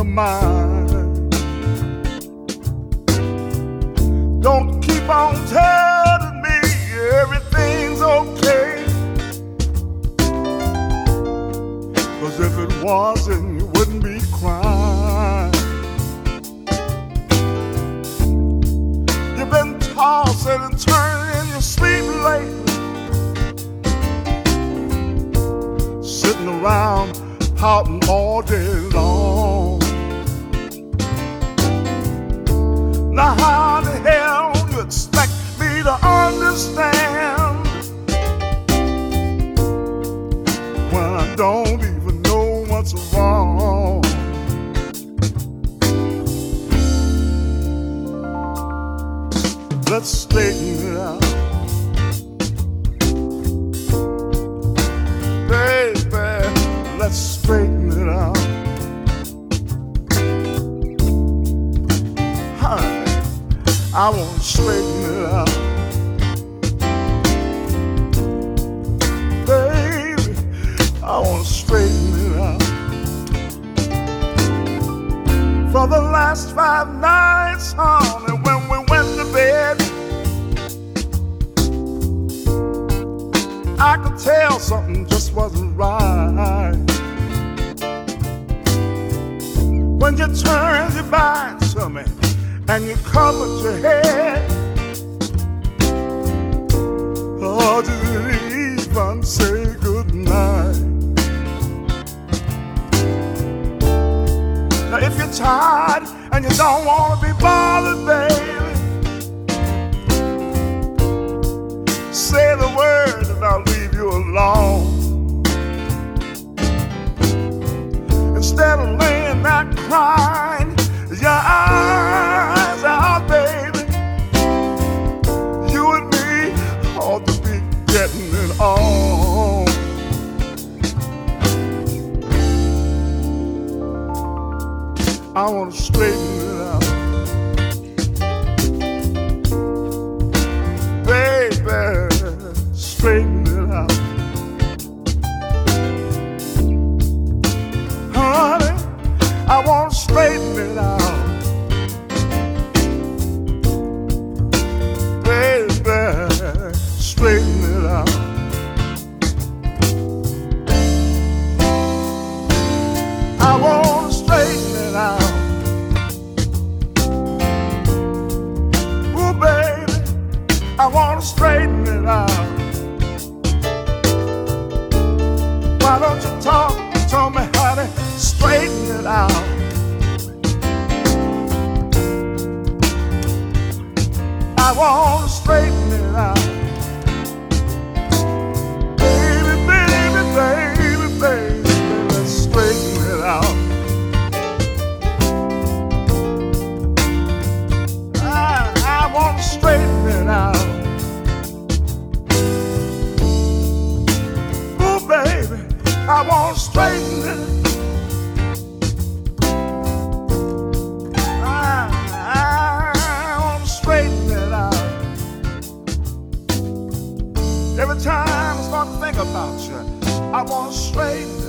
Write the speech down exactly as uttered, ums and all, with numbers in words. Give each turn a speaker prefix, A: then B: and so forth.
A: mind. Don't keep on telling me everything's okay, 'cause if it wasn't, you wouldn't be crying. You've been tossing and turning in your sleep lately, sitting around pouting all day long. Now how the hell you expect me to understand when I don't even know what's wrong? Let's straighten it out, baby. Let's straighten it out. Honey, I want to straighten it out. Baby, I want to straighten it out. For the last five nights, honey, when we went to bed, I could tell something just wasn't right. When you turned your back to me and you covered your head, oh, didn't even say goodnight. Now if you're tired and you don't want to be bothered, baby, say the word and I'll leave you alone. Instead of laying there crying your eyes out, baby, you and me ought to be getting it on. I want to straighten it out, baby, straighten it out. Honey, I want to straighten it out, baby, straighten it out. I want to straighten it out. Ooh, baby, I want to straighten it out. Why don't you talk to me, honey, straighten it out. I want to straighten it out. Baby, baby, baby, baby, let's straighten it out. I, I want to straighten it out. Ooh, baby, I want to straighten it. I, I want to straighten it out. Every time I start to think about you, I want to straighten